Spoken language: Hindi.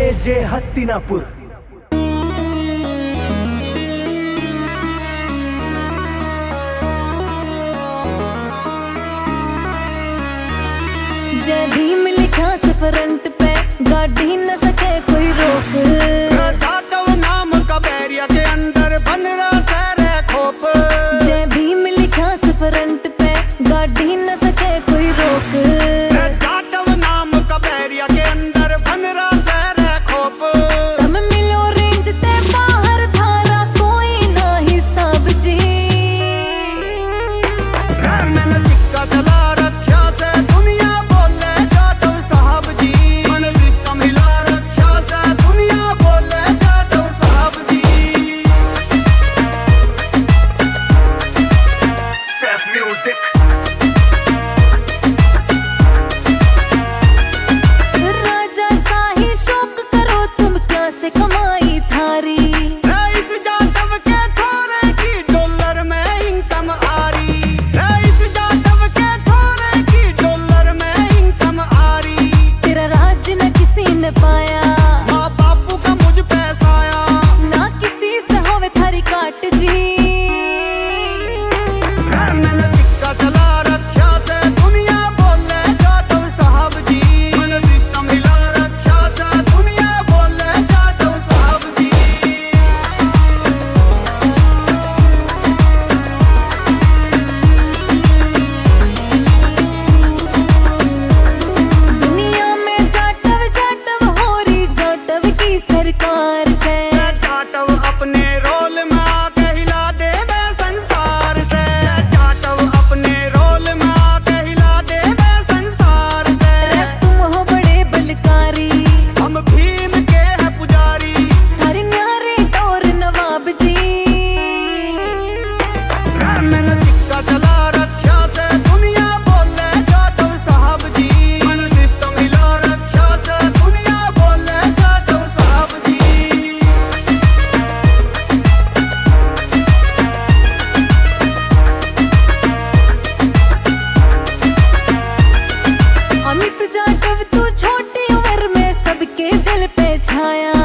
जे हस्तिनापुर। जय भीम लिखा से फ्रंट पे, गाड़ी न सके कोई रोक। जाटव नाम का बैरिया के अंदर बन रहा शहर है खोप। जय भीम लिखा से फ्रंट पे, गाड़ी न सके कोई रोक। जाटव नाम का बैरिया के अंदर बन रहा शहर है खोप। तम मिलो रेंज ते बाहर थारा कोई ना हिसाब जी। मैंने सिक्का चला रखा से दुनिया बोले जाटव साहब जी। मैंने सिस्टम हिला रखा से दुनिया बोले जाटव साहब जी। Self music। राजा शाही शौक करो तुम, क्या से कमाई थारी। रईस जाटव के छोरे की डॉलर में इनकम आ रही। रईस जाटव के छोरे की डॉलर में इनकम आ रही। तेरा राज न किसी ने पाया, माँ बापू का मुझ पे साया। ना किसी से होवे थारी काट जी। मैंने सिक्का चला रखा से दुनिया बोले जाटव साहब जी। मैंने सिस्टम हिला रखा से दुनिया बोले जाटव साहब जी। दुनिया में जाटव जाटव हो रही, जाटव की सरकार से। जाटव अपने रोल में आके हिला दे वे संसार से। जाटव अपने रोल में आके हिला दे वे संसार से। रे तुम हो बड़े बलकारी, हम भीम के हैं पुजारी। थारी न्यारे टोर नवाब जी। मैंने सिक्का चला रखा से दुनिया बोले जाटव साहब जी। मैंने सिस्टम हिला रखा से दुनिया बोले जाटव साहब जी। अमित जाटव तू छोटी उम्र में सबके दिल पे छाया।